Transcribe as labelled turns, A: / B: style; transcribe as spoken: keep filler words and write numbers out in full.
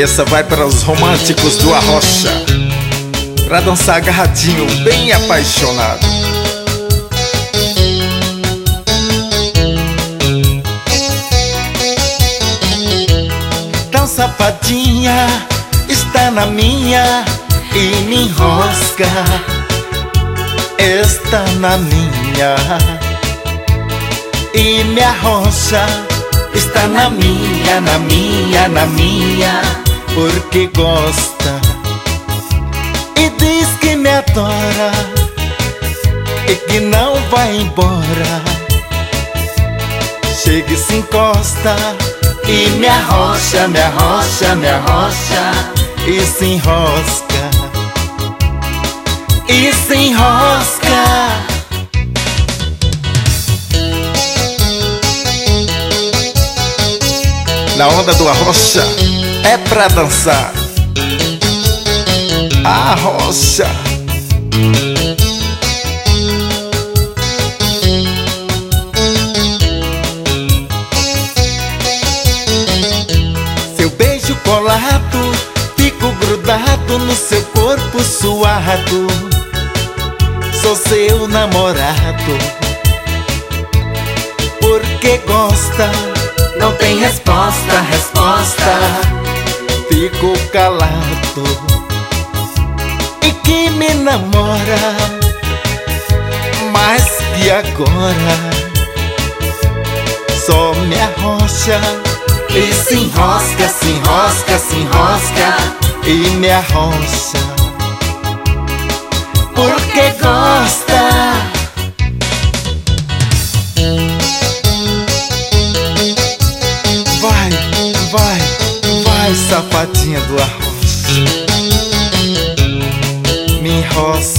A: essa vai para os românticos do Arrocha, pra dançar agarradinho, bem apaixonado. Tão safadinha, está na minha e me enrosca. Está na minha e me arrocha. Está na minha, na minha, na minha, porque gosta e diz que me adora e que não vai embora. Chega e se encosta e me arrocha, me arrocha, me arrocha e se enrosca, e se enrosca. Na onda do Arrocha é pra dançar. Arrocha. Seu beijo colado, fico grudado no seu corpo suado. Sou seu namorado, porque gosta. Não tem resposta, resposta. Fico calado e que me namora, mas que agora só me arrocha e se enrosca, se enrosca, se enrosca e me arrocha, porque gosta. Vai, vai, vai, safadinha do Arrocha, me enrosca.